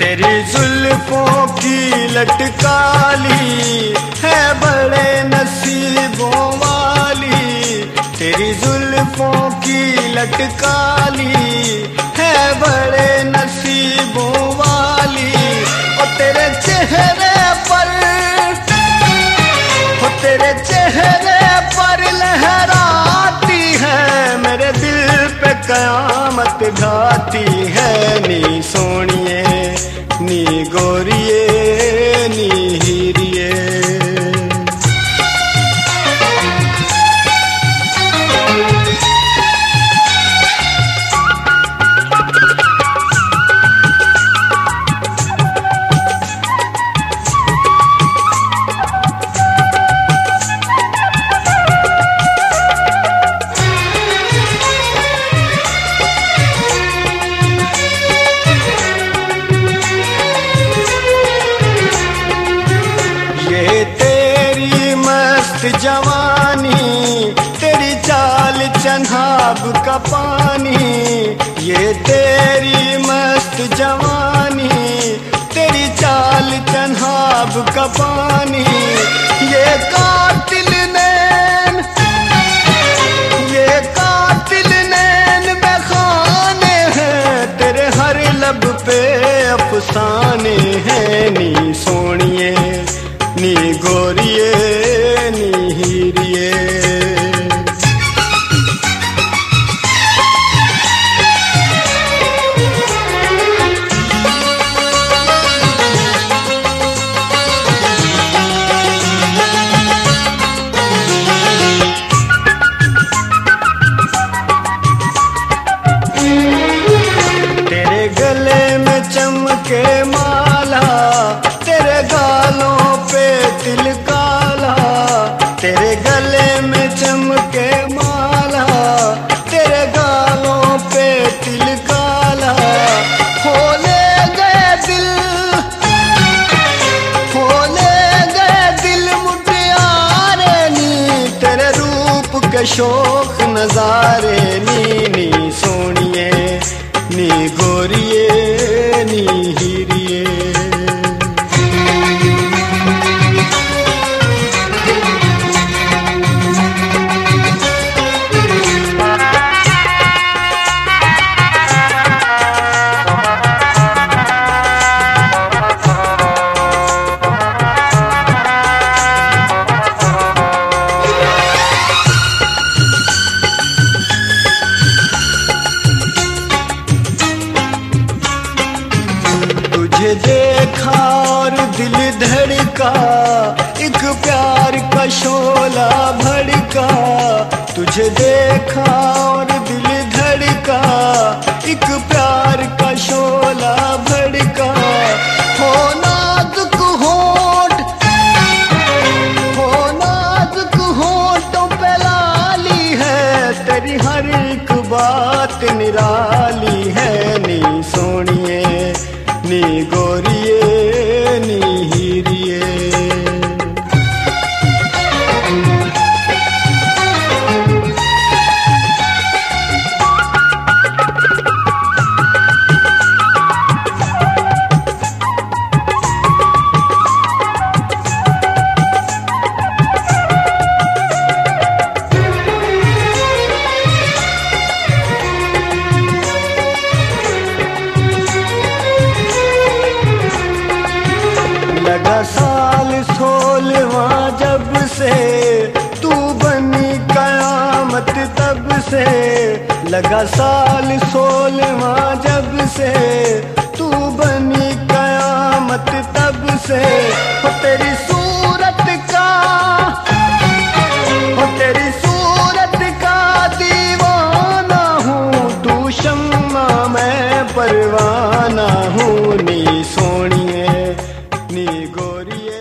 तेरी जुल्फों की लटकाली है बड़े नसीबों वाली। तेरी जुल्फों की लटकाली है बड़े नसीबों वाली। और तेरे चेहरे पर, और तेरे चेहरे पर लहराती है मेरे दिल पे कयामत ढाती है। नी सोनिए नी गोरिए नी हीरिए। जवानी तेरी चाल चन्हाब का पानी, ये तेरी मस्त जवानी तेरी चाल चन्हाब का पानी। ये कातिल नैन, ये कातिल नैन बेखाने हैं तेरे हर लब पे अफसाने हैं। नी सोनिए नी गोरिए नी हीरिए। तेरे गले में चमके माला, तेरे गालों पे तिल काला। तेरे गले में चमके माला, तेरे गालों पे तिल काला। खोले गए दिल, खोले गए दिल मुटियारे नी तेरे रूप के शौक नजारे। नी नी सोनिए नी गोरिए नी हीरिए। तुझे देखा और दिल धड़का, एक प्यार का शोला भड़का। तुझे देखा और दिल धड़का, एक प्यार का शोला भड़का। हो नाजुक होंठ, हो नाजुक होंठों पे लाली है तेरी हर एक बात निराली है। नी सोनिए नी गोरिए नी हीरिए। लगा साल 16वां जब से तू बनी कयामत तब से। लगा साल 16वां जब से तू बनी कयामत तब से। हो तेरी सूरत का, हो तेरी सूरत का दीवाना हूँ। तू शम्मा मैं परवाना हूँ। नी सोनिए नी गोरिए।